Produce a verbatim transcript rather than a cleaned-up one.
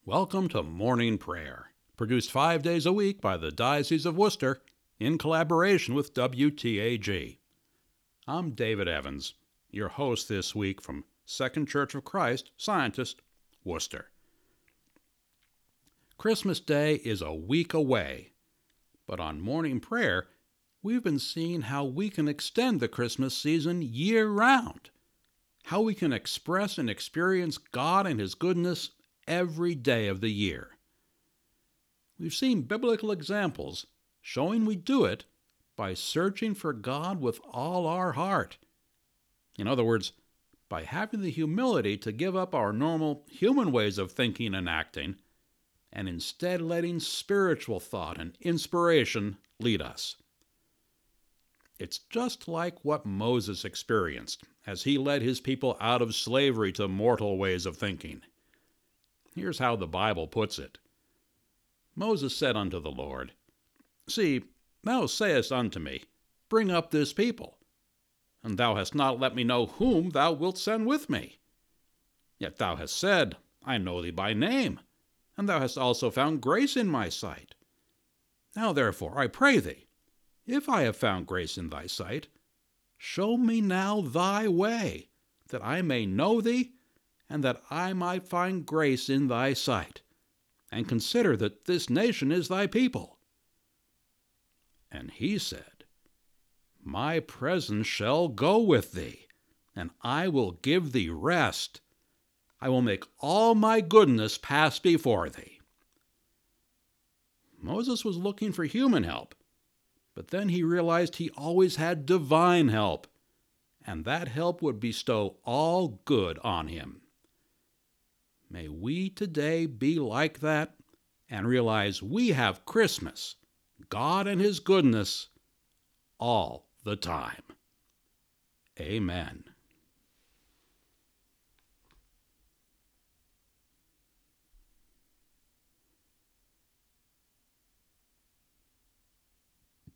Welcome to Morning Prayer, produced five days a week by the Diocese of Worcester in collaboration with W T A G. I'm David Evans, your host this week from Second Church of Christ, Scientist, Worcester. Christmas Day is a week away, but on Morning Prayer, we've been seeing how we can extend the Christmas season year-round, how we can express and experience God and His goodness every day of the year. We've seen biblical examples showing we do it by searching for God with all our heart. In other words, by having the humility to give up our normal human ways of thinking and acting, and instead letting spiritual thought and inspiration lead us. It's just like what Moses experienced as he led his people out of slavery to mortal ways of thinking. Here's how the Bible puts it. Moses said unto the Lord, See, thou sayest unto me, Bring up this people. And thou hast not let me know whom thou wilt send with me. Yet thou hast said, I know thee by name, and thou hast also found grace in my sight. Now therefore, I pray thee, if I have found grace in thy sight, show me now thy way, that I may know thee, and that I might find grace in thy sight, and consider that this nation is thy people. And he said, My presence shall go with thee, and I will give thee rest. I will make all my goodness pass before thee. Moses was looking for human help, but then he realized he always had divine help, and that help would bestow all good on him. May we today be like that and realize we have Christmas, God and His goodness, all the time. Amen.